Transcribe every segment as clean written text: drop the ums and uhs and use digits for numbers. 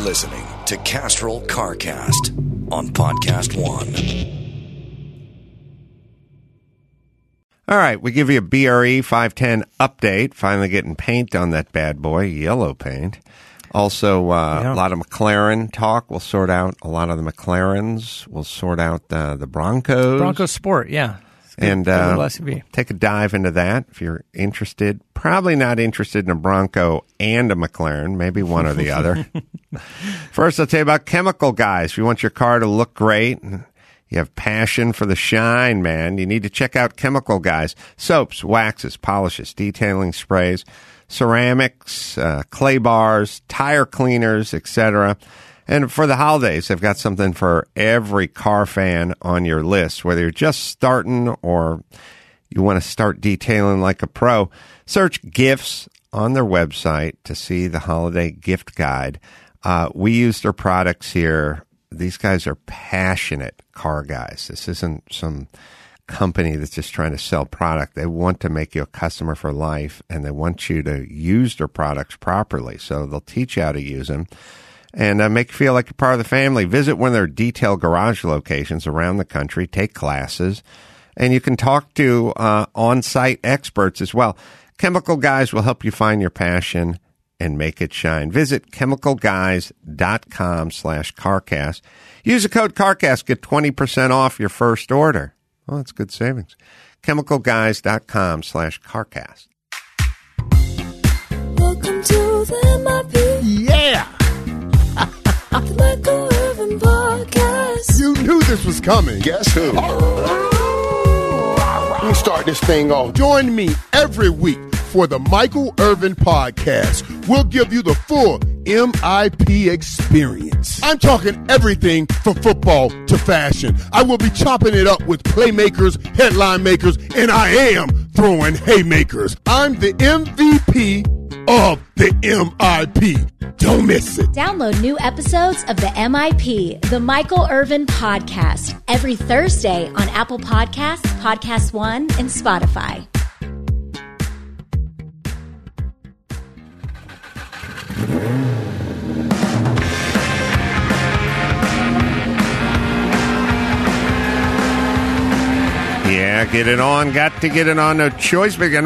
listening to Castrol CarCast on Podcast One. All right, we give you a BRE 510 update. Finally getting paint on that bad boy, yellow paint. Also, a lot of McLaren talk. We'll sort out a lot of the McLarens. We'll sort out the Broncos. Bronco Sport, yeah. And take a dive into that if you're interested. Probably not interested in a Bronco and a McLaren, maybe one or the other. First, I'll tell you about Chemical Guys. If you want your car to look great, you have passion for the shine, man, you need to check out Chemical Guys. Soaps, waxes, polishes, detailing sprays, ceramics, clay bars, tire cleaners, etc. And for the holidays, they've got something for every car fan on your list. Whether you're just starting or you want to start detailing like a pro, search gifts on their website to see the holiday gift guide. We use their products here. These guys are passionate car guys. This isn't some company that's just trying to sell product. They want to make you a customer for life, and they want you to use their products properly. So they'll teach you how to use them and make you feel like you're part of the family. Visit one of their detail garage locations around the country. Take classes, and you can talk to on-site experts as well. Chemical Guys will help you find your passion and make it shine. Visit chemicalguys.com/CarCast. Use the code CarCast. Get 20% off your first order. Well, that's good savings. chemicalguys.com/CarCast. Welcome to the MIP. Yeah! The Michael Irvin Podcast. You knew this was coming. Guess who? Let me start this thing off. Join me every week for the Michael Irvin Podcast. We'll give you the full MIP experience. I'm talking everything from football to fashion. I will be chopping it up with playmakers, headline makers, and I am throwing haymakers. I'm the MVP of the MIP. Don't miss it. Download new episodes of the MIP, the Michael Irvin Podcast, every Thursday on Apple Podcasts, Podcast One, and Spotify. Yeah, get it on. Got to get it on. No choice. Welcome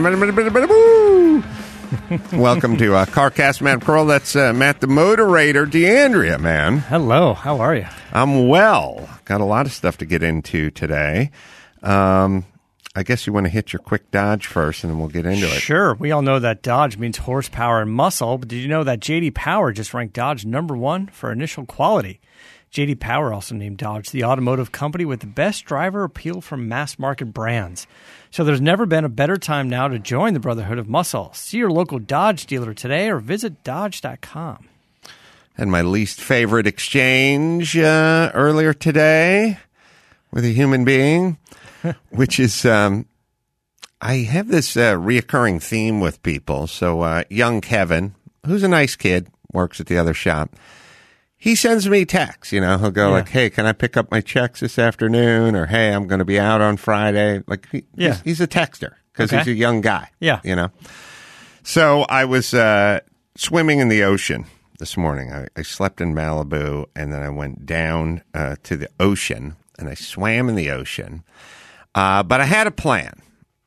to CarCast, Matt Kroll. That's Matt the Moderator. DeAndrea, man. Hello. How are you? I'm well. Got a lot of stuff to get into today. I guess you want to hit your quick Dodge first, and then we'll get into it. Sure. We all know that Dodge means horsepower and muscle, but did you know that J.D. Power just ranked Dodge #1 for initial quality? J.D. Power also named Dodge the automotive company with the best driver appeal from mass-market brands. So there's never been a better time now to join the Brotherhood of Muscle. See your local Dodge dealer today or visit Dodge.com. And my least favorite exchange earlier today with a human being, which is I have this reoccurring theme with people. So young Kevin, who's a nice kid, works at the other shop. He sends me texts, he'll go like, hey, can I pick up my checks this afternoon? Or, hey, I'm going to be out on Friday. Like, he's a texter because he's a young guy. Yeah. So I was swimming in the ocean this morning. I slept in Malibu, and then I went down to the ocean, and I swam in the ocean. But I had a plan.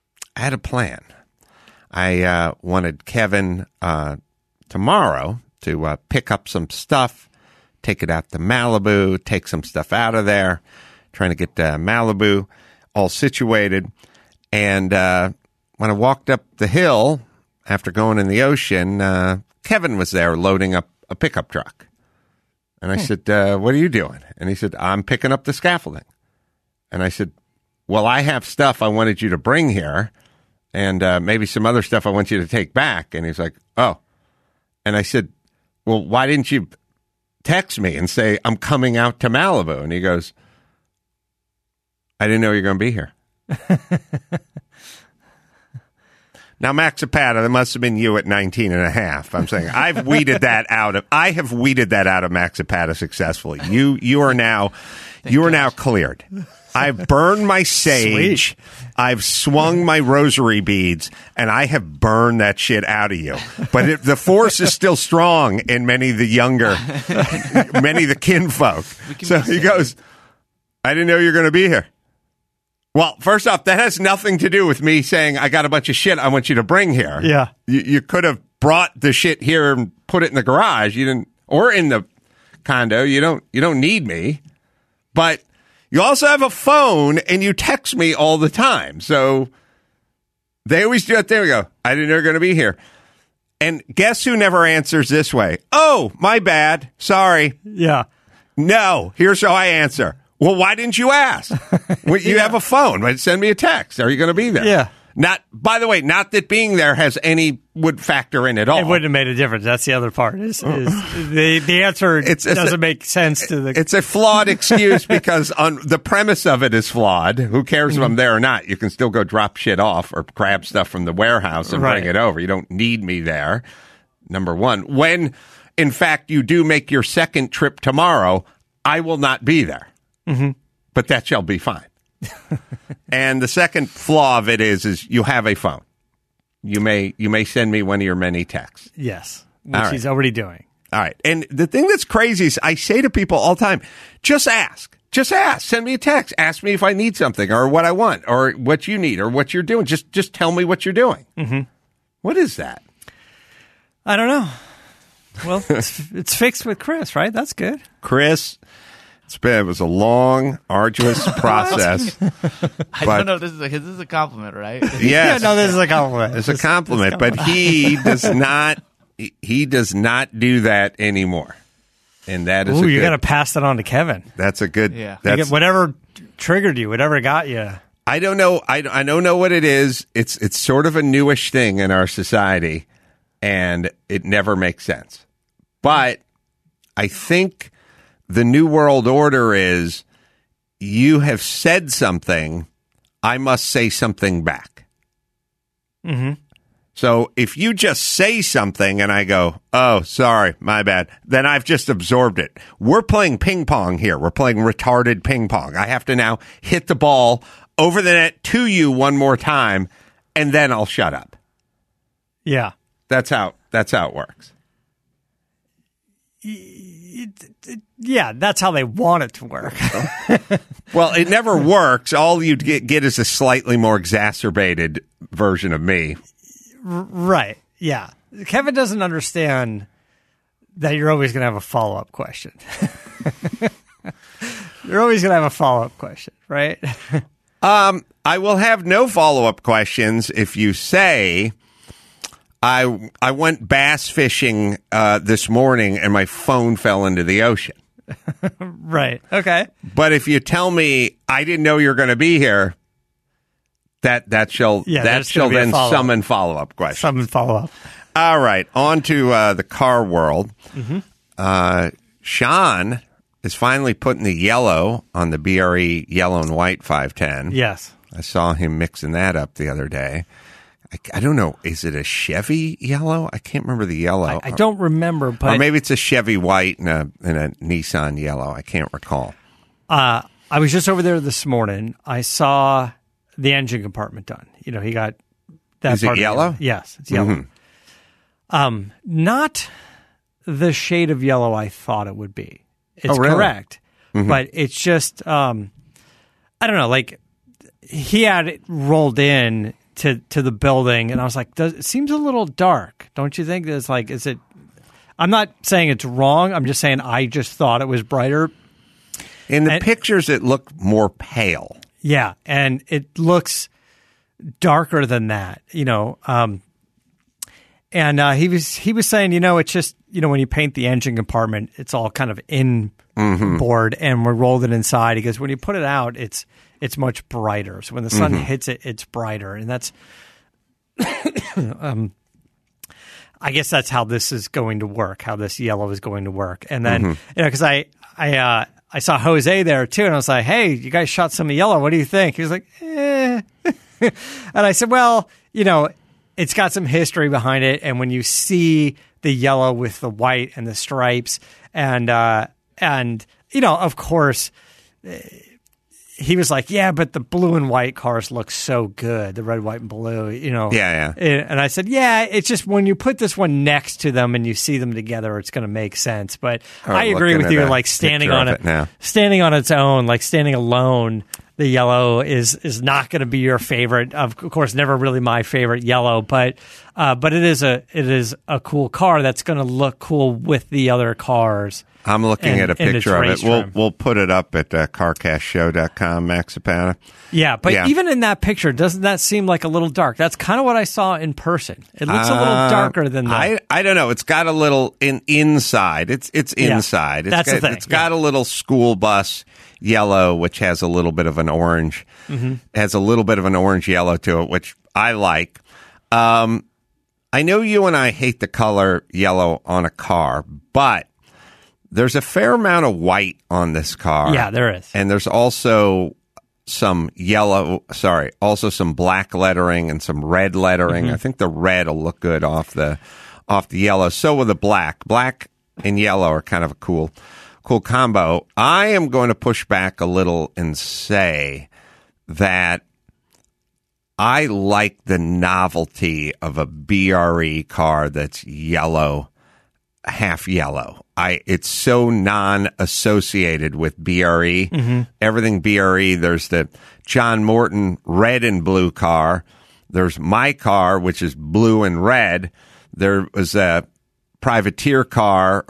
I wanted Kevin tomorrow to pick up some stuff, take it out to Malibu, take some stuff out of there, trying to get Malibu all situated. And when I walked up the hill after going in the ocean, Kevin was there loading up a pickup truck. And I said, what are you doing? And he said, I'm picking up the scaffolding. And I said, well, I have stuff I wanted you to bring here, and maybe some other stuff I want you to take back. And he's like, oh. And I said, well, why didn't you text me and say, I'm coming out to Malibu? And he goes, I didn't know you were going to be here. Now, Max Zapata, that must have been you at 19 and a half. I'm saying I have weeded that out of Max Zapata successfully. You are now cleared. I've burned my sage. I've swung my rosary beads, and I have burned that shit out of you. But the force is still strong in many of the younger, many of the kinfolk. So he goes, I didn't know you were going to be here. Well, first off, that has nothing to do with me saying I got a bunch of shit I want you to bring here. Yeah. You could have brought the shit here and put it in the garage. You didn't, or in the condo. You don't need me. But you also have a phone and you text me all the time. So they always do it. There we go. I didn't know you were going to be here. And guess who never answers this way? Oh, my bad. Sorry. Yeah. No. Here's how I answer. Well, why didn't you ask? Well, you have a phone. Send me a text. Are you going to be there? Yeah. By the way, not that being there would factor in at all. It wouldn't have made a difference. That's the other part. Is the answer doesn't make sense to the. It's a flawed excuse because on the premise of it is flawed. Who cares if I'm there or not? You can still go drop shit off or grab stuff from the warehouse and bring it over. You don't need me there. Number one, when in fact you do make your second trip tomorrow, I will not be there. Mm-hmm. But that shall be fine. And the second flaw of it is you have a phone. You may send me one of your many texts. Yes, which he's already doing. All right. And the thing that's crazy is I say to people all the time, just ask. Just ask. Send me a text. Ask me if I need something or what I want or what you need or what you're doing. Just tell me what you're doing. Mm-hmm. What is that? I don't know. Well, it's fixed with Chris, right? That's good. Chris, it was a long, arduous process. I don't know if this is a compliment, right? Yes. Yeah, no, this is a compliment. It's a compliment, but he does not do that anymore. And that is you got to pass that on to Kevin. That's a good. Yeah. Whatever triggered you, whatever got you. I don't know. I don't know what it is. It's sort of a newish thing in our society, and it never makes sense. But I think the new world order is you have said something, I must say something back. Mm-hmm. So if you just say something and I go, oh, sorry, my bad, then I've just absorbed it. We're playing ping pong here. We're playing retarded ping pong. I have to now hit the ball over the net to you one more time, and then I'll shut up. Yeah. That's how it works. Yeah, that's how they want it to work. Well, it never works. All you'd get is a slightly more exacerbated version of me. Right. Yeah. Kevin doesn't understand that you're always going to have a follow-up question. You're always going to have a follow-up question, right? I will have no follow-up questions if you say I went bass fishing this morning and my phone fell into the ocean. Right. Okay. But if you tell me I didn't know you were going to be here, that shall then summon follow-up questions. Summon follow-up. All right. On to the car world. Mm-hmm. Sean is finally putting the yellow on the BRE yellow and white 510. Yes. I saw him mixing that up the other day. I don't know. Is it a Chevy yellow? I can't remember the yellow. I don't remember, but or maybe it's a Chevy white and a Nissan yellow. I can't recall. I was just over there this morning. I saw the engine compartment done. You know, he got that. Is part it yellow? Yes, it's yellow. Mm-hmm. Not the shade of yellow I thought it would be. It's really? correct, Mm-hmm. but it's just I don't know. Like he had it rolled in to the building, and I was like, it seems a little dark, don't you think? Is it? I'm not saying it's wrong. I'm just saying I just thought it was brighter. In the pictures, it looked more pale. Yeah, and it looks darker than that, you know. And he was saying, you know, it's just, you know, when you paint the engine compartment, it's all kind of inboard, and we rolled it inside. He goes, when you put it out, it's much brighter. So when the sun hits it, it's brighter, and that's, I guess that's how this is going to work. How this yellow is going to work, and then you know, because I saw Jose there too, and I was like, hey, you guys shot some yellow. What do you think? He was like, eh. And I said, well, you know, it's got some history behind it. And when you see the yellow with the white and the stripes and you know, of course, he was like, yeah, but the blue and white cars look so good, the red, white, and blue, Yeah. And I said, yeah, it's just when you put this one next to them and you see them together, it's going to make sense. But I agree with you, like standing on standing on its own, like standing alone, the yellow is not going to be your favorite. Of course, never really my favorite yellow, but it is a cool car that's going to look cool with the other cars. I'm looking at a picture of it. We'll put it up at carcastshow.com, Max Zapata. Yeah, but even in that picture, doesn't that seem like a little dark? That's kind of what I saw in person. It looks a little darker than that. I don't know. It's got a little inside. It's inside. That's the thing. It's got a little school bus yellow, which has a little bit of an orange. Has a little bit of an orange yellow to it, which I like. I know you and I hate the color yellow on a car, but there's a fair amount of white on this car. Yeah, there is. And there's also some some black lettering and some red lettering. I think the red will look good off the yellow. So will the black. Black and yellow are kind of a cool combo. I am going to push back a little and say that I like the novelty of a BRE car that's yellow, half yellow. It's so non-associated with BRE. Everything BRE, there's the John Morton red and blue car. There's my car, which is blue and red. There was a privateer car,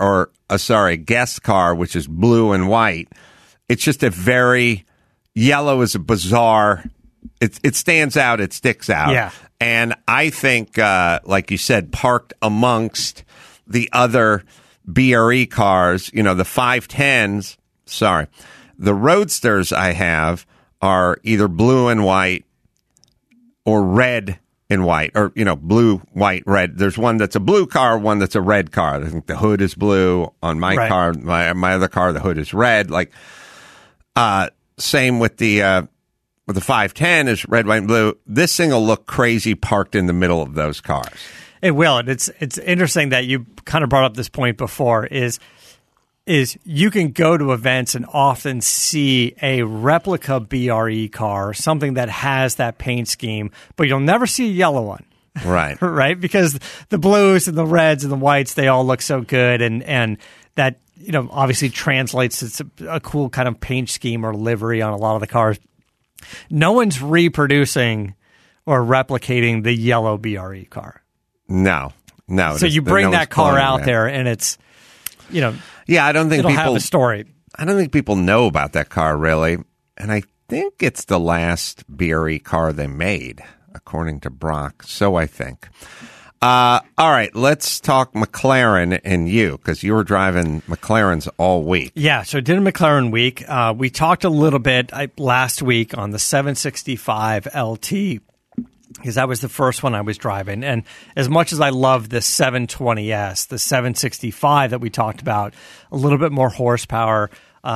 guest car, which is blue and white. It's just a very, yellow is a bizarre, it stands out, it sticks out. Yeah. And I think, like you said, parked amongst the other BRE cars, the 510s, the Roadsters I have are either blue and white or red and white, or, blue, white, red. There's one that's a blue car, one that's a red car. I think the hood is blue on my car. My other car, the hood is red. Like, same with the 510 is red, white, and blue. This thing will look crazy parked in the middle of those cars. It will, and it's interesting that you kind of brought up this point before. Is you can go to events and often see a replica BRE car, something that has that paint scheme, but you'll never see a yellow one, right? Right, because the blues and the reds and the whites, they all look so good, and that obviously translates to a cool kind of paint scheme or livery on a lot of the cars. No one's reproducing or replicating the yellow BRE car. No. So you bring that car out there, and it's, yeah, I don't think it'll have a story. I don't think people know about that car really, and I think it's the last BRE car they made, according to Brock. So I think. All right, let's talk McLaren and you, because you were driving McLarens all week. Yeah, so I did a McLaren week. We talked a little bit last week on the 765 LT, because that was the first one I was driving. And as much as I love the 720S, the 765 that we talked about, a little bit more horsepower,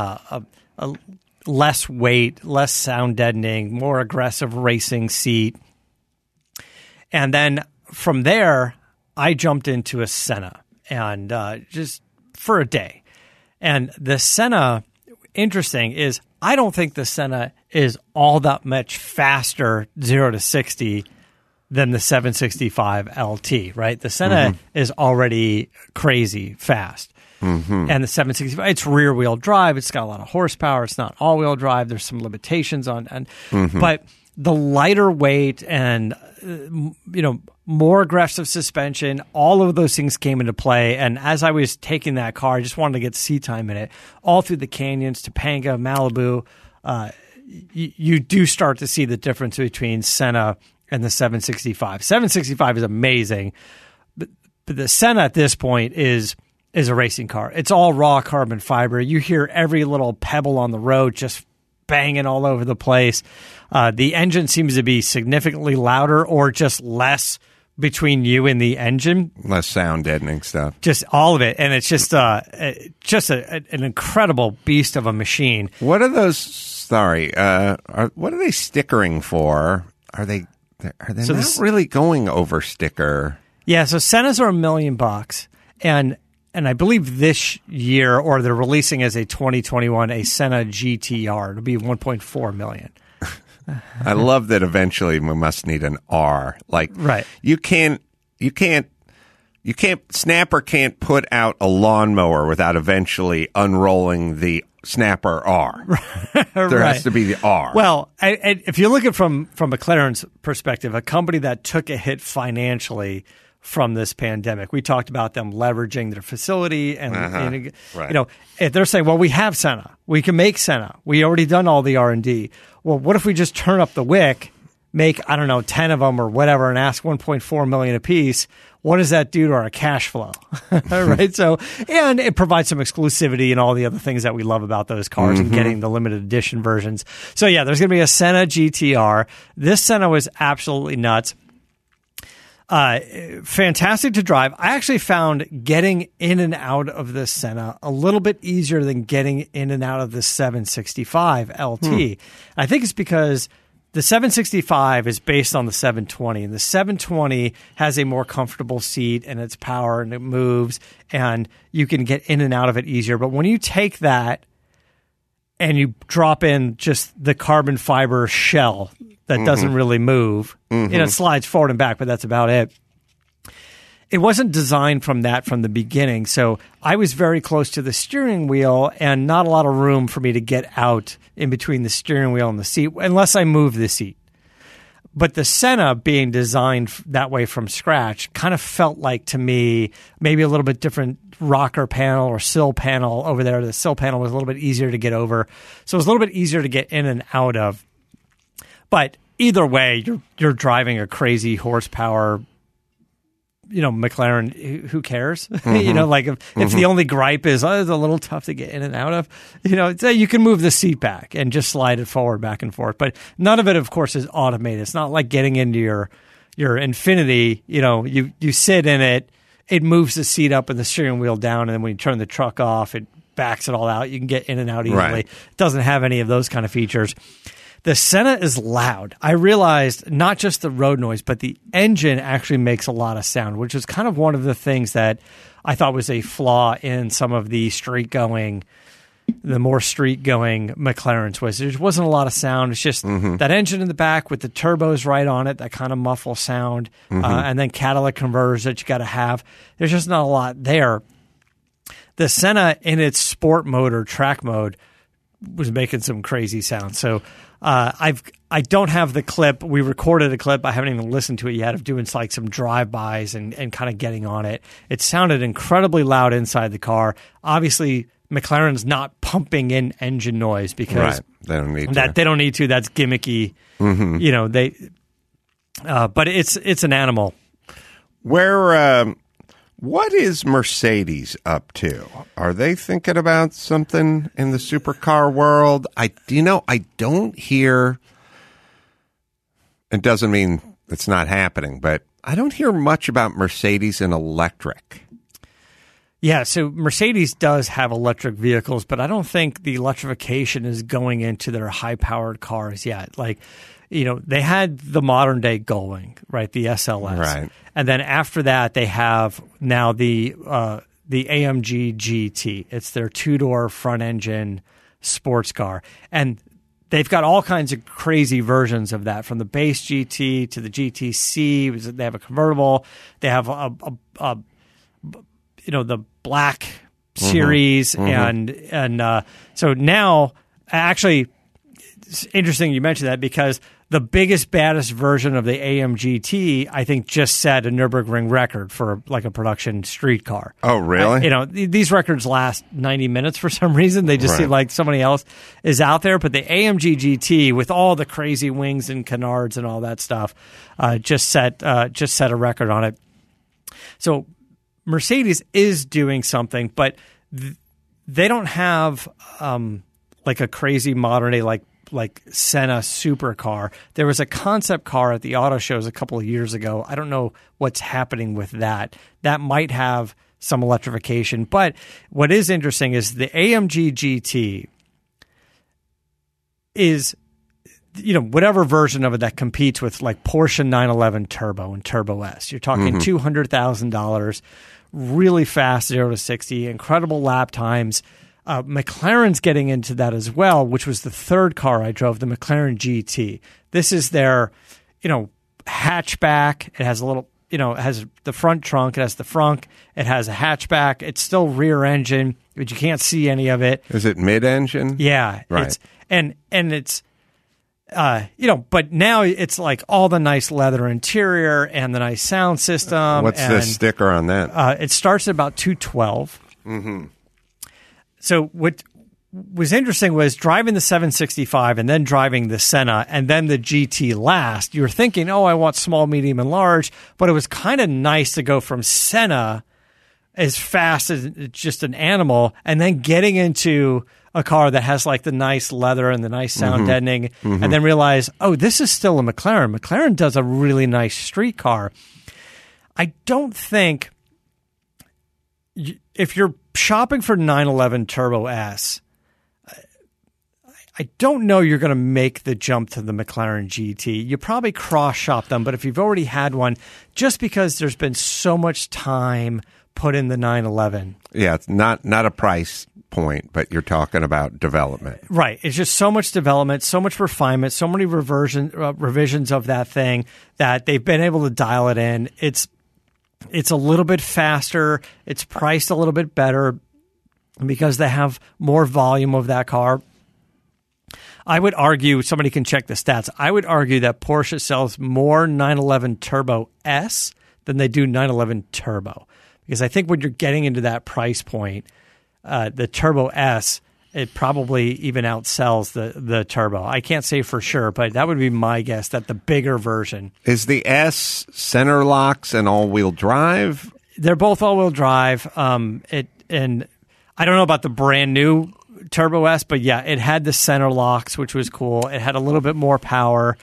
less weight, less sound deadening, more aggressive racing seat. And then from there, I jumped into a Senna, and just for a day. And the Senna, interesting, is I don't think the Senna is all that much faster 0 to 60 than the 765 LT, right? The Senna is already crazy fast. And the 765, it's rear-wheel drive. It's got a lot of horsepower. It's not all-wheel drive. There's some limitations on, but the lighter weight and more aggressive suspension, all of those things came into play. And as I was taking that car, I just wanted to get seat time in it, all through the canyons, Topanga, Malibu. You do start to see the difference between Senna and the 765. 765 is amazing, but the Senna at this point is a racing car. It's all raw carbon fiber. You hear every little pebble on the road just banging all over the place. The engine seems to be significantly louder, or just less between you and the engine. Less sound deadening stuff. Just all of it. And it's just an incredible beast of a machine. What are those, what are they stickering for? Are they not really going over sticker? Yeah, so Sennas are $1 million, and and I believe this year, or they're releasing as a 2021, a Senna GTR. It'll be $1.4 million. I love that eventually we must need an R. Like, right. You can't, Snapper can't put out a lawnmower without eventually unrolling the Snapper R. There has to be the R. Well, if you look at from McLaren's perspective, a company that took a hit financially from this pandemic, we talked about them leveraging their facility, and right. you know, if they're saying, well, we have Senna, we can make Senna, we already done all the R&D. Well, what if we just turn up the wick, make, I don't know, 10 of them or whatever, and ask $1.4 million a piece? What does that do to our cash flow? Right. So, and it provides some exclusivity and all the other things that we love about those cars and getting the limited edition versions. So yeah, there's going to be a Senna GTR. This Senna was absolutely nuts. Fantastic to drive. I actually found getting in and out of this Senna a little bit easier than getting in and out of the 765 LT. I think it's because the 765 is based on the 720, and the 720 has a more comfortable seat and it's power and it moves and you can get in and out of it easier. But when you take that and you drop in just the carbon fiber shell that doesn't really move, you know, it slides forward and back, but that's about it. It wasn't designed from the beginning. So I was very close to the steering wheel and not a lot of room for me to get out in between the steering wheel and the seat unless I move the seat. But the Senna being designed that way from scratch kind of felt like to me maybe a little bit different rocker panel or sill panel over there. The sill panel was a little bit easier to get over. So it was a little bit easier to get in and out of. But either way, you're driving a crazy horsepower, you know, McLaren. Who cares? You know, like if the only gripe is, it's a little tough to get in and out of, you know, you can move the seat back and just slide it forward, back and forth. But none of it, of course, is automated. It's not like getting into your Infiniti. You know, you sit in it, it moves the seat up and the steering wheel down, and then when you turn the truck off, it backs it all out. You can get in and out easily. Right. It doesn't have any of those kind of features. The Senna is loud. I realized not just the road noise, but the engine actually makes a lot of sound, which is kind of one of the things that I thought was a flaw in some of the more street-going McLarens. Was there wasn't a lot of sound. It's just that engine in the back with the turbos right on it, that kind of muffle sound, and then catalytic converters that you got to have. There's just not a lot there. The Senna in its sport mode or track mode was making some crazy sounds. So I don't have the clip. We recorded a clip. I haven't even listened to it yet of doing like some drive-bys and kind of getting on it. It sounded incredibly loud inside the car. Obviously, McLaren's not pumping in engine noise because they don't need to. They don't need to. That's gimmicky. You know, but it's an animal. What is Mercedes up to? Are they thinking about something in the supercar world? I don't hear. It doesn't mean it's not happening, but I don't hear much about Mercedes and electric. Yeah, so Mercedes does have electric vehicles, but I don't think the electrification is going into their high-powered cars yet. Like, you know, they had the modern day Gullwing, right? The SLS. Right. And then after that, they have now the AMG GT. It's their two-door front-engine sports car. And they've got all kinds of crazy versions of that, from the base GT to the GTC. They have a convertible. They have the black series. And so now, actually, it's interesting you mentioned that because the biggest, baddest version of the AMGT, I think, just set a Nürburgring record for like a production street car. Oh, really? These records last 90 minutes for some reason. They just seem like somebody else is out there. But the AMG GT, with all the crazy wings and canards and all that stuff, just set a record on it. So Mercedes is doing something, but they don't have like a crazy modern day like Senna supercar. There was a concept car at the auto shows a couple of years ago. I don't know what's happening with that. That might have some electrification. But what is interesting is the AMG GT whatever version of it that competes with like Porsche 911 Turbo and Turbo S. You're talking $200,000, really fast 0 to 60, incredible lap times. McLaren's getting into that as well, which was the third car I drove, the McLaren GT. This is their, hatchback. It has a little, it has the front trunk. It has the frunk. It has a hatchback. It's still rear engine, but you can't see any of it. Is it mid-engine? Yeah. Right. It's but now it's like all the nice leather interior and the nice sound system. What's the sticker on that? It starts at about $212. Mm-hmm. So what was interesting was driving the 765 and then driving the Senna and then the GT last. You were thinking, oh, I want small, medium, and large, but it was kind of nice to go from Senna as fast as just an animal and then getting into a car that has like the nice leather and the nice sound deadening and then realize, oh, this is still a McLaren. McLaren does a really nice street car. I don't think if you're shopping for 911 Turbo S, I don't know you're going to make the jump to the McLaren GT. You probably cross-shop them, but if you've already had one, just because there's been so much time put in the 911. Yeah, it's not a price point, but you're talking about development. Right. It's just so much development, so much refinement, so many revisions of that thing that they've been able to dial it in. It's a little bit faster. It's priced a little bit better because they have more volume of that car. I would argue, somebody can check the stats, I would argue that Porsche sells more 911 Turbo S than they do 911 Turbo. Because I think when you're getting into that price point, the Turbo S, it probably even outsells the Turbo. I can't say for sure, but that would be my guess that the bigger version. Is the S center locks and all-wheel drive? They're both all-wheel drive. And I don't know about the brand new Turbo S, but yeah, it had the center locks, which was cool. It had a little bit more power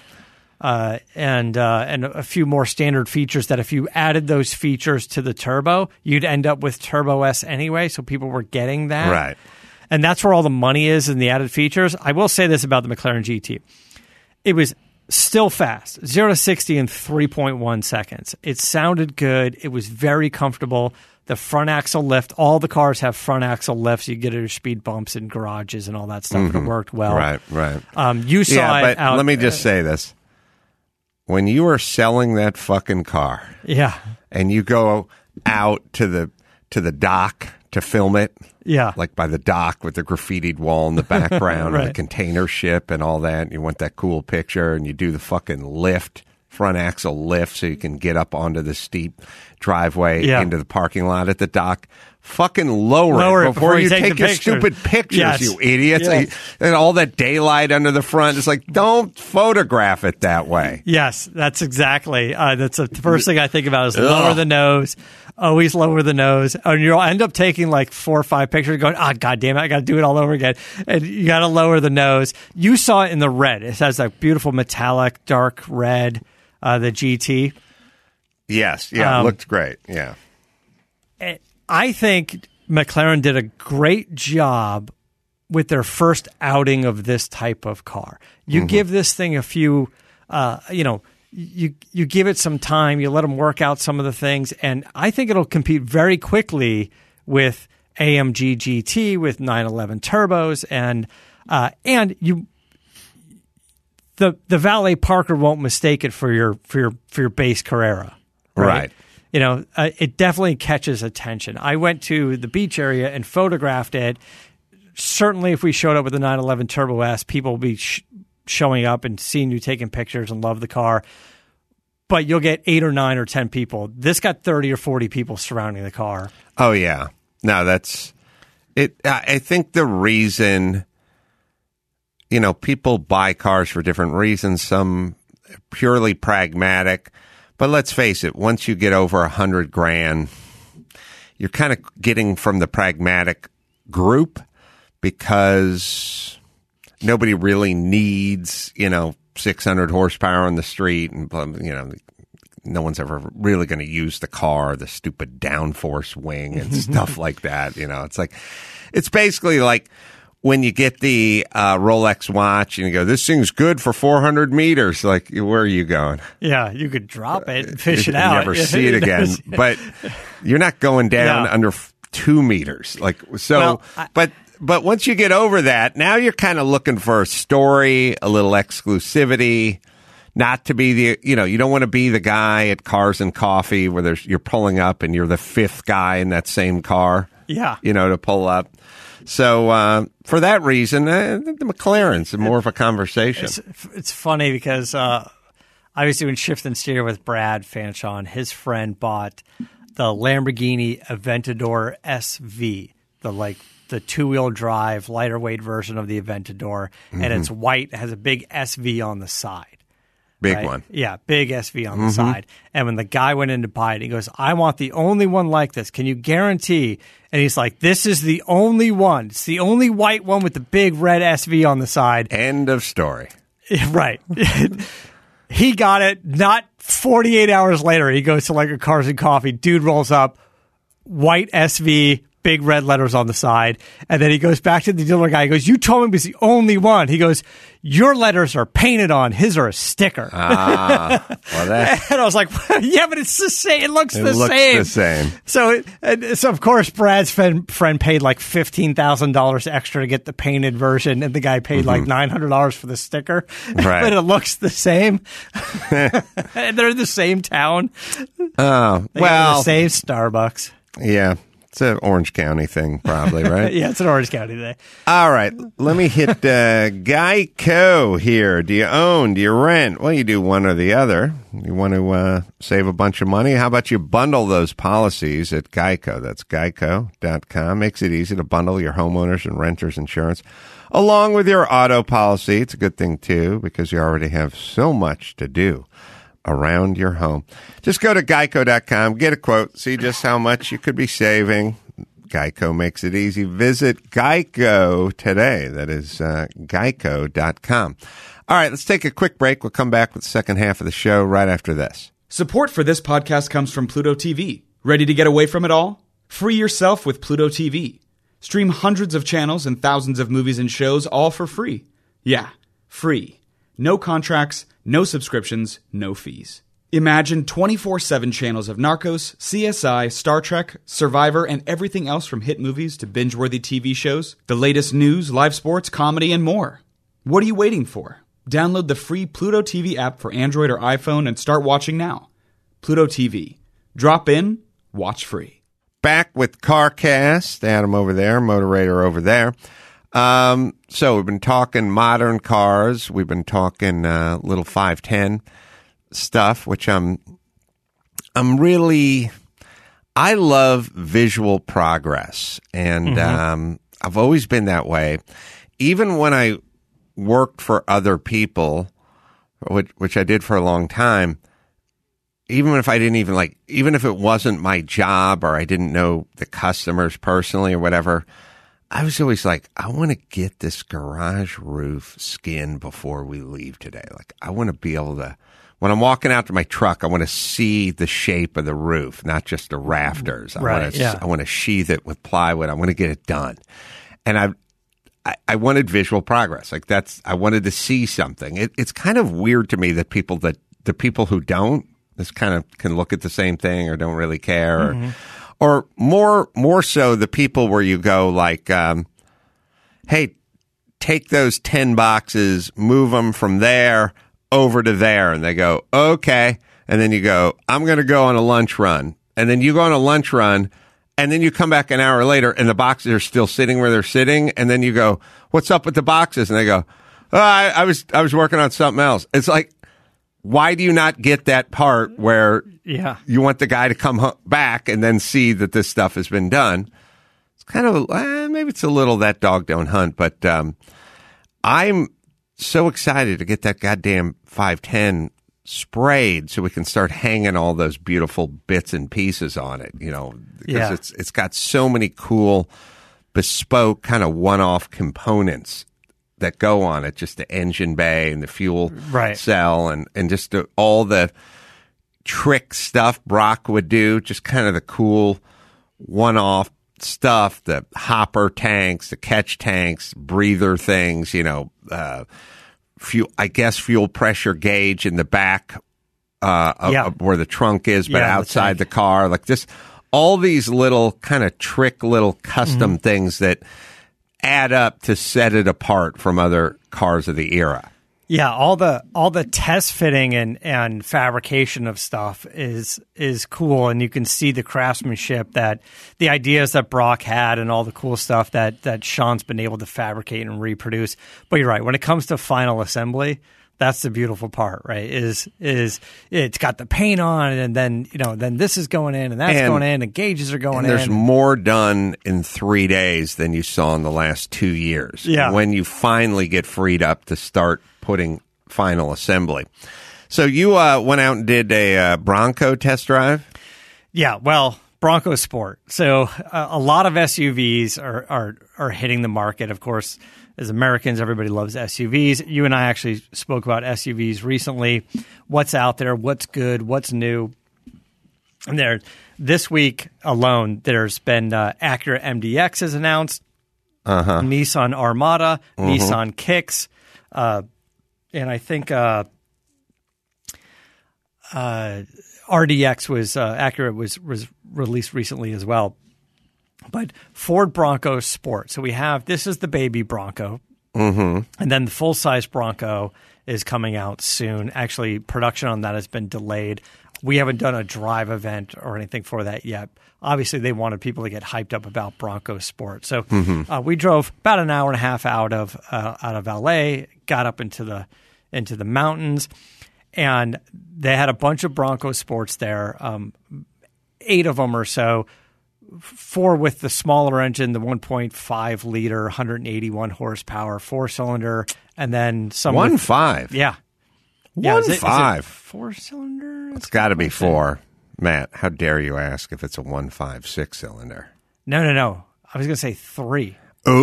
and a few more standard features that if you added those features to the Turbo, you'd end up with Turbo S anyway, so people were getting that. Right. And that's where all the money is in the added features. I will say this about the McLaren GT. It was still fast, 0 to 60 in 3.1 seconds. It sounded good. It was very comfortable. The front axle lift, all the cars have front axle lifts. You get your speed bumps in garages and all that stuff. And it worked well. Right. You saw it out. Let me just say this. When you are selling that fucking car, and you go out to the dock to film it, like by the dock with the graffitied wall in the background, and the container ship and all that, and you want that cool picture, and you do the fucking lift, front axle lift, so you can get up onto the steep driveway into the parking lot at the dock. Fucking lower it before you take your stupid pictures, you idiots. Yes. And all that daylight under the front. It's like, don't photograph it that way. Yes, that's exactly. That's the first thing I think about is lower the nose. Always lower the nose. And you'll end up taking like 4 or 5 pictures going, God damn it, I got to do it all over again. And you got to lower the nose. You saw it in the red. It has that beautiful metallic dark red, the GT. Yes. Yeah, it looked great. Yeah. I think McLaren did a great job with their first outing of this type of car. You give this thing a few, you give it some time, you let them work out some of the things, and I think it'll compete very quickly with AMG GT, with 911 turbos, and the valet parker won't mistake it for your base Carrera, right? It definitely catches attention. I went to the beach area and photographed it. Certainly, if we showed up with the 911 Turbo S, people will be showing up and seeing you taking pictures and love the car. But you'll get 8 or 9 or 10 people. This got 30 or 40 people surrounding the car. Oh, yeah. No, that's it. I think the reason, people buy cars for different reasons, some purely pragmatic. But let's face it, once you get over $100,000, you're kind of getting from the pragmatic group because nobody really needs, 600 horsepower on the street. And, no one's ever really going to use the car, the stupid downforce wing and stuff like that. It's basically like when you get the Rolex watch and you go, this thing's good for 400 meters. Like, where are you going? Yeah, you could drop it and fish it You out. never see it again. But you're not going down under 2 meters. Like, so, well, but once you get over that, now you're kind of looking for a story, a little exclusivity. Not to be you don't want to be the guy at Cars and Coffee where you're pulling up and you're the 5th guy in that same car. Yeah. To pull up. So for that reason, the McLaren's more of a conversation. It's funny because obviously when Shift and Steer with Brad Fanchon, his friend bought the Lamborghini Aventador SV, the 2-wheel drive, lighter weight version of the Aventador, and it's white. It has a big SV on the side. Big one. Yeah, big SV on the side. And when the guy went in to buy it, he goes, I want the only one like this. Can you guarantee? And he's like, this is the only one. It's the only white one with the big red SV on the side. End of story. Right. He got it. Not 48 hours later, he goes to a Cars and Coffee. Dude rolls up, white SV, big red letters on the side. And then he goes back to the dealer guy. He goes, you told me it was the only one. He goes, your letters are painted on. His are a sticker. Well, and I was like, yeah, but it's the same. It looks the same. So, of course, Brad's friend paid like $15,000 extra to get the painted version. And the guy paid like $900 for the sticker. Right. But it looks the same. And they're in the same town. Oh, They go to the same Starbucks. Yeah. It's an Orange County thing, probably, right? Yeah, it's an Orange County thing. All right. Let me hit Geico here. Do you own? Do you rent? Well, you do one or the other. You want to save a bunch of money? How about you bundle those policies at Geico? That's geico.com. Makes it easy to bundle your homeowners and renters insurance along with your auto policy. It's a good thing, too, because you already have so much to do around your home. Just go to geico.com, get a quote, see just how much you could be saving. Geico makes it easy. Visit Geico today. That is geico.com. All right, let's take a quick break. We'll come back with the second half of the show right after this. Support for this podcast comes from Pluto TV. Ready to get away from it all? Free yourself with Pluto TV. Stream hundreds of channels and thousands of movies and shows all for free. Yeah, free. No contracts, no subscriptions, no fees. Imagine 24/7 channels of Narcos, CSI, Star Trek, Survivor, and everything else from hit movies to binge-worthy TV shows, the latest news, live sports, comedy, and more. What are you waiting for? Download the free Pluto TV app for Android or iPhone and start watching now. Pluto TV. Drop in, watch free. Back with CarCast. Adam over there, Motorator over there. So we've been talking modern cars. We've been talking little 510 stuff, which I love visual progress, and I've always been that way. Even when I worked for other people, which I did for a long time, even if I didn't even if it wasn't my job or I didn't know the customers personally or whatever, I was always like, I want to get this garage roof skin before we leave today. Like, I want to be able to, when I'm walking out to my truck, I want to see the shape of the roof, not just the rafters. I want to sheathe it with plywood. I want to get it done. And I wanted visual progress. Like, I wanted to see something. It's kind of weird to me that the people who don't, this kind of can look at the same thing or don't really care or more so the people where you go like, hey, take those 10 boxes, move them from there over to there. And they go, okay. And then you go, I'm going to go on a lunch run. And then you go on a lunch run and then you come back an hour later and the boxes are still sitting where they're sitting. And then you go, what's up with the boxes? And they go, oh, I was working on something else. It's like, why do you not get that part where you want the guy to come back and then see that this stuff has been done? It's kind of, maybe it's a little that dog don't hunt, but I'm so excited to get that goddamn 510 sprayed so we can start hanging all those beautiful bits and pieces on it, because it's got so many cool, bespoke, kind of one-off components that go on it, just the engine bay and the fuel cell and just all the trick stuff Brock would do, just kind of the cool one-off stuff, the hopper tanks, the catch tanks, breather things, fuel pressure gauge in the back of where the trunk is, but outside the car, like this, all these little kind of little custom things that add up to set it apart from other cars of the era. Yeah, all the test fitting and fabrication of stuff is cool, and you can see the craftsmanship, that the ideas that Brock had, and all the cool stuff that Sean's been able to fabricate and reproduce. But you're right, when it comes to final assembly, that's the beautiful part, right? Is it's got the paint on, and then this is going in, and that's going in, and gauges are going in. There's more done in 3 days than you saw in the last 2 years. Yeah. When you finally get freed up to start putting final assembly. So you went out and did a Bronco test drive? Yeah, well, Bronco Sport. So a lot of SUVs are hitting the market. Of course, as Americans, everybody loves SUVs. You and I actually spoke about SUVs recently. What's out there? What's good? What's new? And this week alone, there's been Acura MDX is announced, Nissan Armada, Nissan Kicks, and I think RDX was Acura was released recently as well. But Ford Bronco Sport. So this is the baby Bronco. And then the full-size Bronco is coming out soon. Actually, production on that has been delayed. We haven't done a drive event or anything for that yet. Obviously, they wanted people to get hyped up about Bronco Sport. So we drove about an hour and a half out of LA, got up into the mountains, and they had a bunch of Bronco Sports there, 8 of them or so. 4 with the smaller engine, the 1.5 liter, 181 horsepower, 4-cylinder, and then some 1.5. Yeah. 1.5. 4-cylinder? It's got to be 4. Matt, how dare you ask if it's a 1.5 6-cylinder? No. I was going to say 3.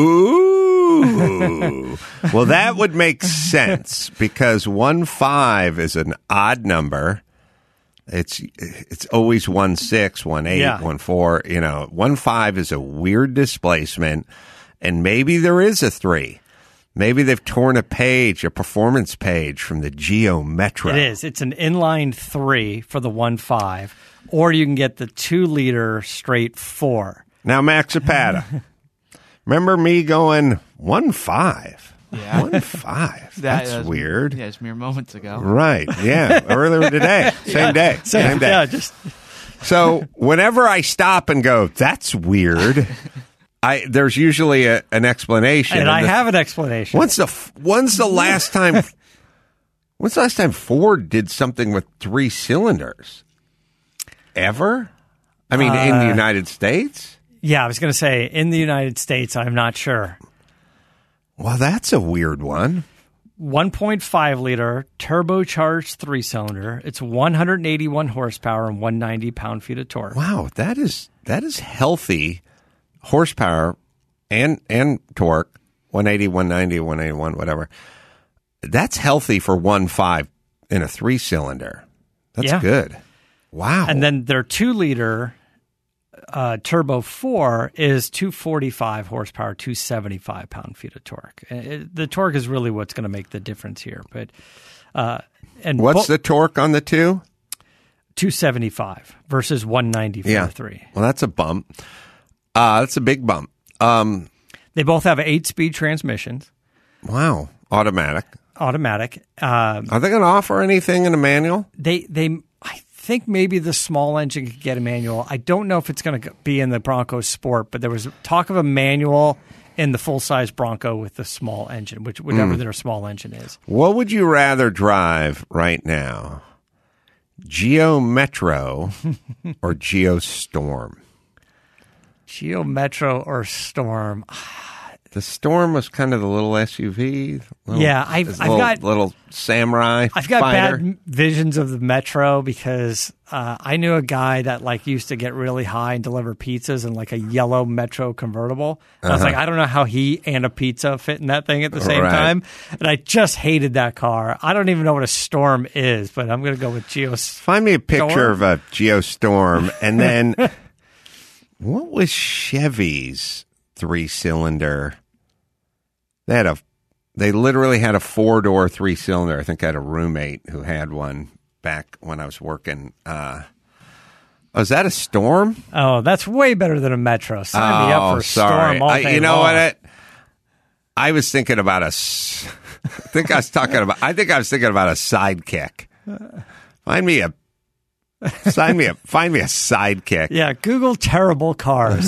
Ooh. Well, that would make sense because 1.5 is an odd number. It's always 1.6, 1.8, 1.4. 1.5 is a weird displacement, and maybe there is a 3. Maybe they've torn a performance page from the Geo Metro. It is. It's an inline 3 for the 1.5, or you can get the 2-liter straight 4. Now, Max Zapata, remember me going 1.5? Yeah. 1.5. That's weird. Yeah, it's mere moments ago. Right. Yeah. Earlier today. Same day. Same day. Yeah, So whenever I stop and go, that's weird, there's usually an explanation. And I have an explanation. When's the last time Ford did something with 3 cylinders? Ever? I mean, in the United States? Yeah, I was going to say, in the United States, I'm not sure. Well, that's a weird one. 1.5 liter turbocharged 3-cylinder. It's 181 horsepower and 190 pound-feet of torque. Wow, that is healthy horsepower and torque. 180, 190, 181, whatever. That's healthy for 1.5 in a 3-cylinder. That's good. Wow. And then their 2-liter Turbo 4 is 245 horsepower, 275 pound-feet of torque. The torque is really what's going to make the difference here. But and what's the torque on the 2? 275 versus 190 for the 3. Well, that's a bump. That's a big bump. They both have 8-speed transmissions. Wow. Automatic. Are they going to offer anything in a manual? I think maybe the small engine could get a manual. I don't know if it's going to be in the Bronco Sport, but there was talk of a manual in the full-size Bronco with the small engine, whatever their small engine is. What would you rather drive right now? Geo Metro or Geo Storm? Geo Metro or Storm? The Storm was kind of the little SUV. I've got little samurai. I've got fighter. bad visions of the Metro because I knew a guy that used to get really high and deliver pizzas in a yellow Metro convertible. I was like, I don't know how he and a pizza fit in that thing at the same time, and I just hated that car. I don't even know what a Storm is, but I'm going to go with Geo. Find me a picture of a Geo Storm, and then What was Chevy's 3-cylinder? They literally had a 4-door 3-cylinder. I think I had a roommate who had one back when I was working. Is that a Storm? Oh, that's way better than a Metro. Sign me up for a Storm all day You know long. what? I was thinking about I think I was thinking about a Sidekick. Find me a Sidekick. Yeah, Google terrible cars.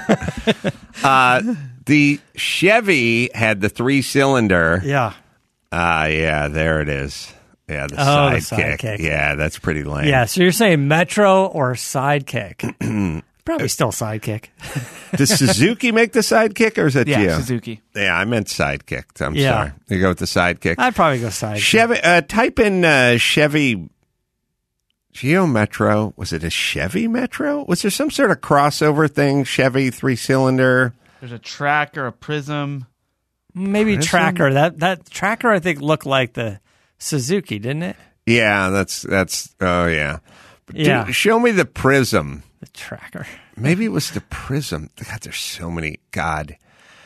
The Chevy had the 3-cylinder. Yeah. Yeah, there it is. Yeah, the Sidekick. Yeah, that's pretty lame. Yeah, so you're saying Metro or Sidekick? Probably still Sidekick. Does Suzuki make the Sidekick, or is that Yeah, Geo? Suzuki. Yeah, I meant Sidekick. I'm Yeah. sorry. You go with the Sidekick. I'd probably go Sidekick. Chevy. Type in Chevy Geo Metro. Was it a Chevy Metro? Was there some sort of crossover thing? Chevy 3-cylinder. There's a Tracker, a Prism. Maybe Prism? Tracker. That Tracker, I think, looked like the Suzuki, didn't it? Yeah, that's. Oh yeah. But Yeah. show me the Prism. The Tracker. Maybe it was the Prism. God, there's so many. God.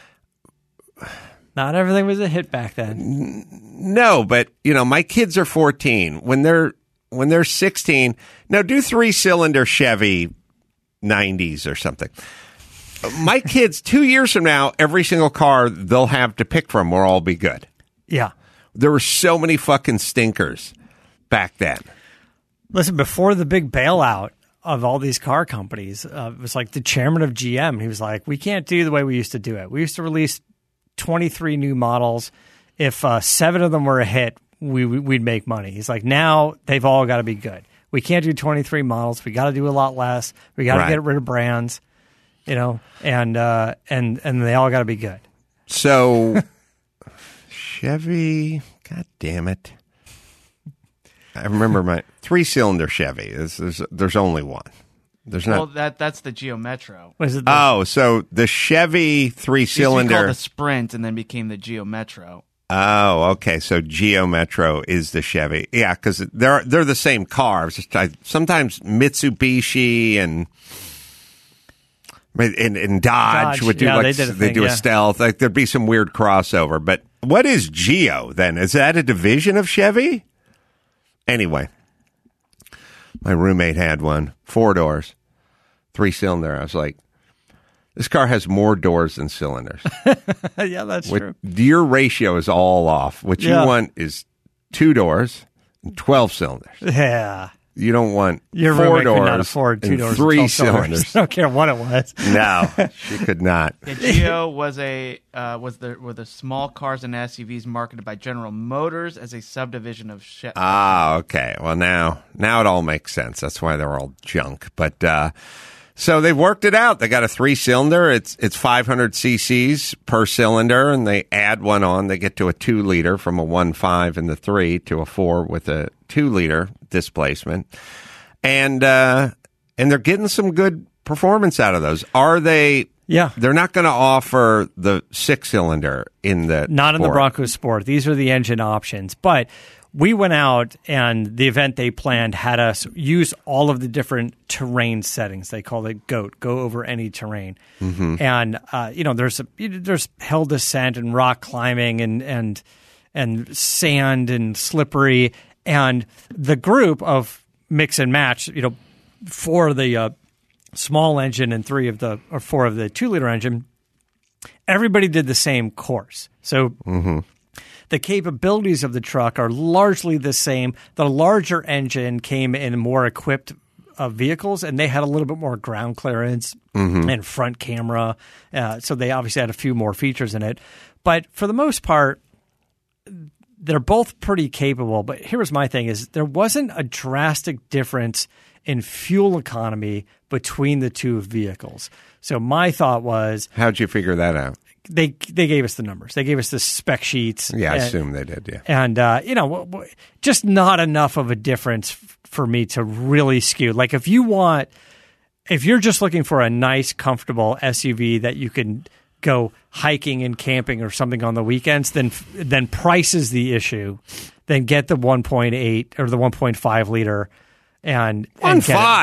Not everything was a hit back then. No, but my kids are 14. When they're 16, now do 3-cylinder Chevy 90s or something. My kids, 2 years from now, every single car they'll have to pick from will all be good. Yeah. There were so many fucking stinkers back then. Listen, before the big bailout of all these car companies, it was like the chairman of GM. He was like, we can't do the way we used to do it. We used to release 23 new models. If 7 of them were a hit, we'd make money. He's like, now they've all got to be good. We can't do 23 models. We got to do a lot less. We got to get rid of brands, and they all got to be good. So Chevy, God damn it. I remember my 3-cylinder Chevy. There's only one. There's not. Well, that's the Geo Metro. Was it So the Chevy 3-cylinder. Used to be called the Sprint and then became the Geo Metro. Oh, okay. So Geo Metro is the Chevy. Yeah, because they're the same car. Sometimes Mitsubishi and Dodge would do they do a stealth. Like there'd be some weird crossover. But what is Geo then? Is that a division of Chevy? Anyway, my roommate had one, 4 doors, 3-cylinder. I was like, this car has more doors than cylinders. Yeah, that's true. Your ratio is all off. What you want is 2 doors and 12 cylinders. Yeah. You don't want Your 4 roommate doors could not afford 2 and doors 3 and 12 cylinders. I don't care what it was. No, she could not. Yeah, Geo were the small cars and SUVs marketed by General Motors as a subdivision of Chevy. Ah, okay. Well, now it all makes sense. That's why they're all junk. But so they've worked it out. They got a 3-cylinder. It's 500 cc's per cylinder, and they add one on. They get to a 2-liter from a 1.5 in the 3 to a 4 with a 2-liter displacement, and they're getting some good performance out of those. Are they? Yeah. They're not going to offer the 6-cylinder in the Not in the Sport. Bronco Sport. These are the engine options. But we went out, and the event they planned had us use all of the different terrain settings. They call it GOAT, go over any terrain. Mm-hmm. And there's hill descent and rock climbing and sand and slippery. And the group of mix and match, 4 of the small engine and 4 of the 2-liter engine, everybody did the same course. So the capabilities of the truck are largely the same. The larger engine came in more equipped vehicles, and they had a little bit more ground clearance and front camera. So they obviously had a few more features in it. But for the most part, they're both pretty capable. But here's my thing is there wasn't a drastic difference in fuel economy between the two vehicles. So my thought was, How'd you figure that out? They gave us the numbers. They gave us the spec sheets. Yeah, I assume they did, yeah. And, just not enough of a difference for me to really skew. Like if you're just looking for a nice, comfortable SUV that you can go hiking and camping or something on the weekends, then price is the issue. Then get the 1.8 or the 1.5 liter and 1.5?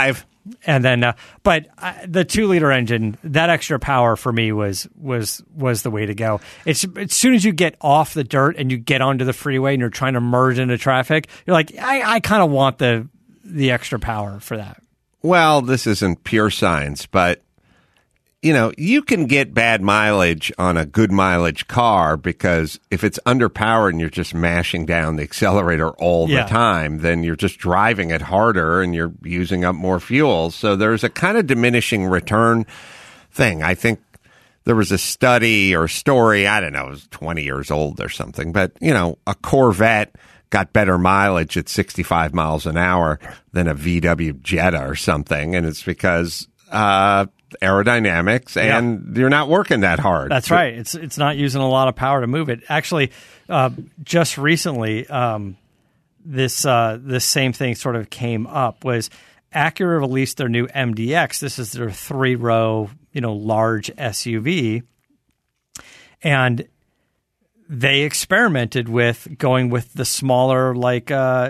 And then, but the 2-liter engine, that extra power for me was the way to go. It's as soon as you get off the dirt and you get onto the freeway and you're trying to merge into traffic, you're like, I kind of want the extra power for that. Well, this isn't pure science, but you can get bad mileage on a good mileage car because if it's underpowered and you're just mashing down the accelerator all the time, then you're just driving it harder and you're using up more fuel. So there's a kind of diminishing return thing. I think there was a study or story, I don't know, it was 20 years old or something, but, a Corvette got better mileage at 65 miles an hour than a VW Jetta or something. And it's because aerodynamics and you're not working that hard. That's right. It's not using a lot of power to move it. Actually, just recently, this same thing sort of came up. Was Acura released their new MDX? This is their 3-row, large SUV, and they experimented with going with the smaller, like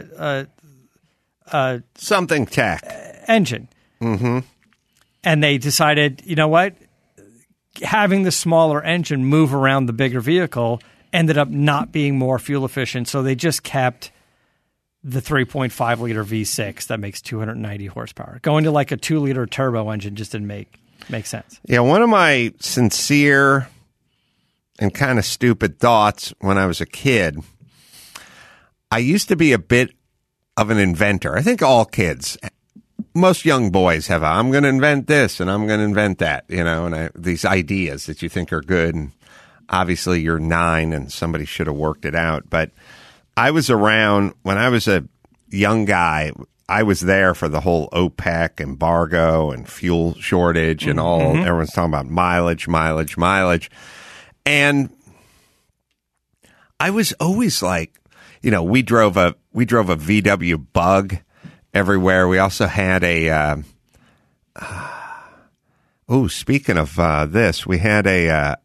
something tech engine. Mm-hmm. And they decided, you know what? Having the smaller engine move around the bigger vehicle ended up not being more fuel efficient. So they just kept the 3.5 liter V6 that makes 290 horsepower. Going to like a 2-liter turbo engine just didn't make sense. Yeah, one of my sincere and kind of stupid thoughts when I was a kid, I used to be a bit of an inventor. I think all kids, most young boys have I'm going to invent this and I'm going to invent that, and these ideas that you think are good. And obviously you're 9 and somebody should have worked it out. But I was around when I was a young guy. I was there for the whole OPEC embargo and fuel shortage and all. Mm-hmm. Everyone's talking about mileage. And I was always like, we drove a VW Bug everywhere. We also had speaking of this, we had a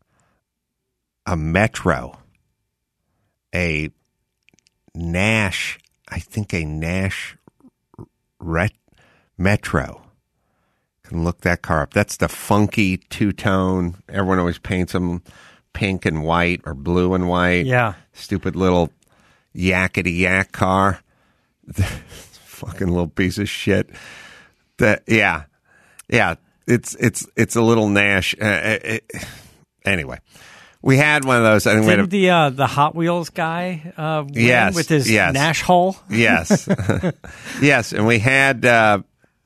Metro, a Nash, I think a Nash Metro. Can look that car up. That's the funky 2-tone. Everyone always paints them pink and white or blue and white. Yeah. Stupid little yakety yak car. Fucking little piece of shit. Yeah. It's a little Nash. Anyway, we had one of those. I think Didn't the Hot Wheels guy win with his Nash hole? Yes, yes, and we had a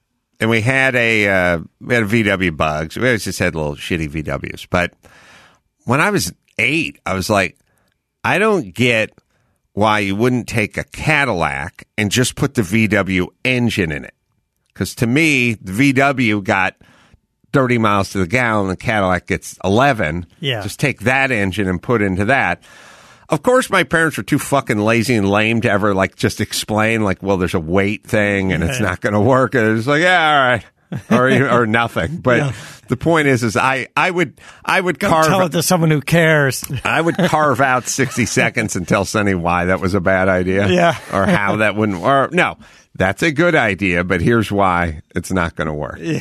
VW Bugs. We always just had little shitty VWs. But when I was 8, I was like, I don't get why you wouldn't take a Cadillac and just put the VW engine in it. Because to me, the VW got 30 miles to the gallon, the Cadillac gets 11. Yeah. Just take that engine and put into that. Of course, my parents were too fucking lazy and lame to ever just explain well, there's a weight thing and it's not going to work. And it's like, yeah, all right. Or nothing. But the point is I would carve. Tell it to someone who cares. I would carve out 60 seconds and tell Sonny why that was a bad idea. Yeah. Or how that wouldn't work. No, that's a good idea, but here's why it's not going to work. Yeah.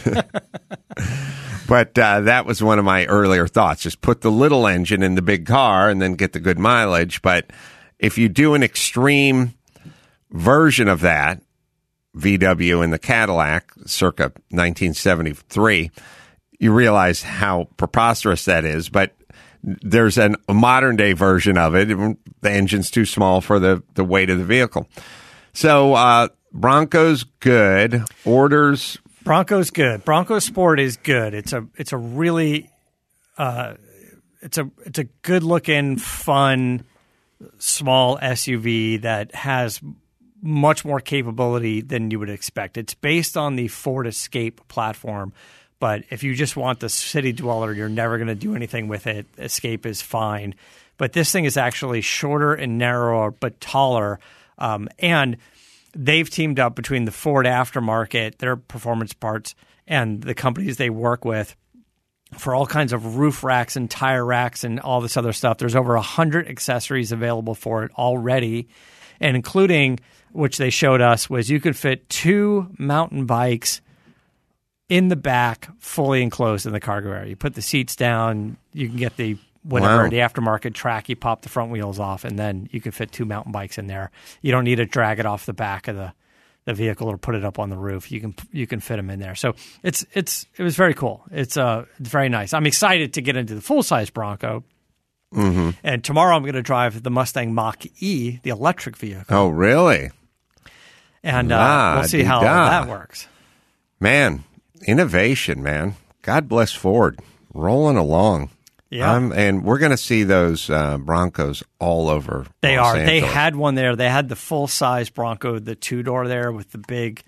But that was one of my earlier thoughts. Just put the little engine in the big car and then get the good mileage. But if you do an extreme version of that, VW and the Cadillac circa 1973, you realize how preposterous that is. But there's a modern day version of it. The engine's too small for the weight of the vehicle. So Bronco's good. Orders. Bronco's good. Bronco Sport is good. It's a really it's a good looking, fun, small SUV that has much more capability than you would expect. It's based on the Ford Escape platform, but if you just want the city dweller, you're never going to do anything with it. Escape is fine. But this thing is actually shorter and narrower, but taller. And they've teamed up between the Ford aftermarket, their performance parts, and the companies they work with for all kinds of roof racks and tire racks and all this other stuff. There's over 100 accessories available for it already. and including, which they showed us, was you could fit 2 mountain bikes in the back, fully enclosed in the cargo area. You put the seats down, you can get the aftermarket track, you pop the front wheels off, and then you can fit 2 mountain bikes in there. You don't need to drag it off the back of the vehicle or put it up on the roof. You can fit them in there. So it was very cool. It's very nice. I'm excited to get into the full-size Bronco. Mm-hmm. And tomorrow I'm going to drive the Mustang Mach-E, the electric vehicle. Oh, really? And we'll see how that works. Man, innovation, man. God bless Ford. Rolling along. Yeah. And we're going to see those Broncos all over They Los are. They Angeles. had one there. They had the full-size Bronco, the 2-door there with the big,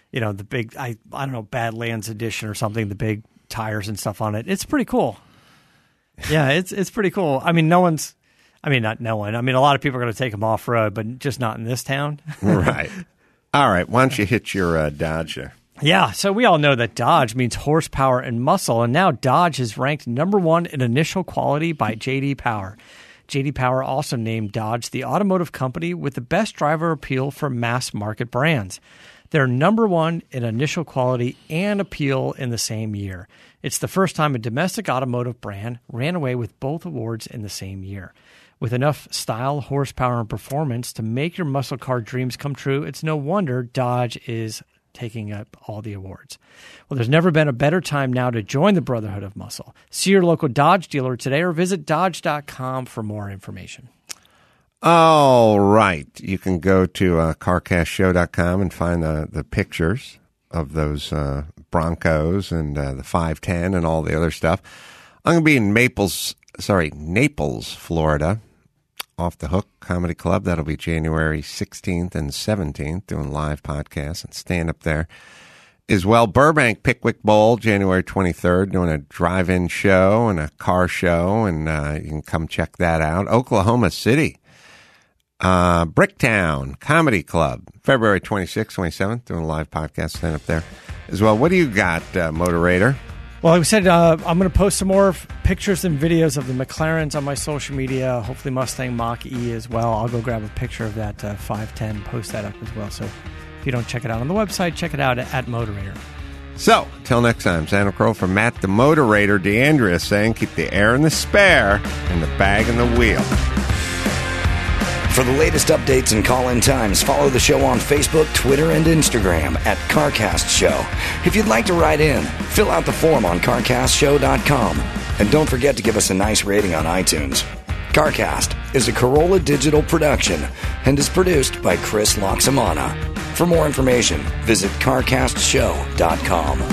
I don't know, Badlands edition or something, the big tires and stuff on it. It's pretty cool. Yeah, it's pretty cool. I mean, not no one. I mean, a lot of people are going to take them off-road, but just not in this town. Right. All right. Why don't you hit your Dodge there? Yeah, so we all know that Dodge means horsepower and muscle, and now Dodge is ranked number 1 in initial quality by J.D. Power. J.D. Power also named Dodge the automotive company with the best driver appeal for mass market brands. They're number 1 in initial quality and appeal in the same year. It's the first time a domestic automotive brand ran away with both awards in the same year. With enough style, horsepower, and performance to make your muscle car dreams come true, it's no wonder Dodge is taking up all the awards. Well, there's never been a better time now to join the Brotherhood of Muscle. See your local Dodge dealer today or visit Dodge.com for more information. All right. You can go to CarcastShow.com and find the pictures of those Broncos and the 510 and all the other stuff. I'm going to be in Naples, Florida. Off the Hook Comedy Club. That'll be January 16th and 17th, doing live podcasts and stand-up there. As well, Burbank Pickwick Bowl, January 23rd, doing a drive-in show and a car show, and you can come check that out. Oklahoma City, Bricktown Comedy Club, February 26th, 27th, doing a live podcast stand-up there. As well, what do you got, Motorator? Well, like we said, I'm going to post some more pictures and videos of the McLarens on my social media, hopefully Mustang Mach-E as well. I'll go grab a picture of that 510, post that up as well. So if you don't check it out on the website, check it out at Motorator. So, till next time, Santa Crow from Matt the Motorator, DeAndrea saying keep the air in the spare and the bag in the wheel. For the latest updates and call-in times, follow the show on Facebook, Twitter, and Instagram at CarCast Show. If you'd like to write in, fill out the form on CarCastShow.com. And don't forget to give us a nice rating on iTunes. CarCast is a Corolla Digital production and is produced by Chris Loxamana. For more information, visit CarCastShow.com.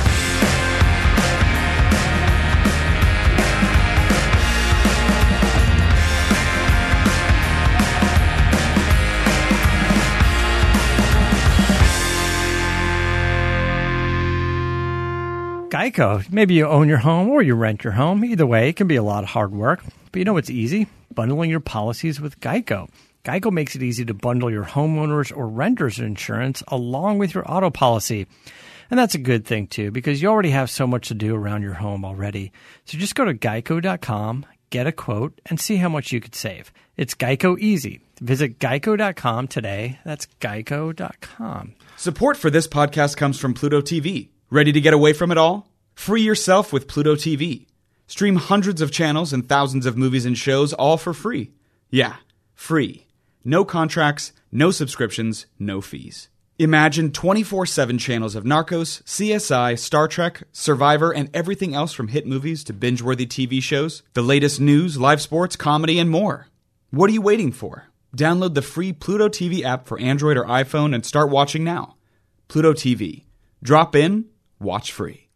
Geico. Maybe you own your home or you rent your home. Either way, it can be a lot of hard work. But you know what's easy? Bundling your policies with Geico. Geico makes it easy to bundle your homeowners or renters insurance along with your auto policy. And that's a good thing, too, because you already have so much to do around your home already. So just go to geico.com, get a quote, and see how much you could save. It's Geico easy. Visit geico.com today. That's geico.com. Support for this podcast comes from Pluto TV. Ready to get away from it all? Free yourself with Pluto TV. Stream hundreds of channels and thousands of movies and shows all for free. Yeah, free. No contracts, no subscriptions, no fees. Imagine 24/7 channels of Narcos, CSI, Star Trek, Survivor, and everything else from hit movies to binge-worthy TV shows, the latest news, live sports, comedy, and more. What are you waiting for? Download the free Pluto TV app for Android or iPhone and start watching now. Pluto TV. Drop in, watch free.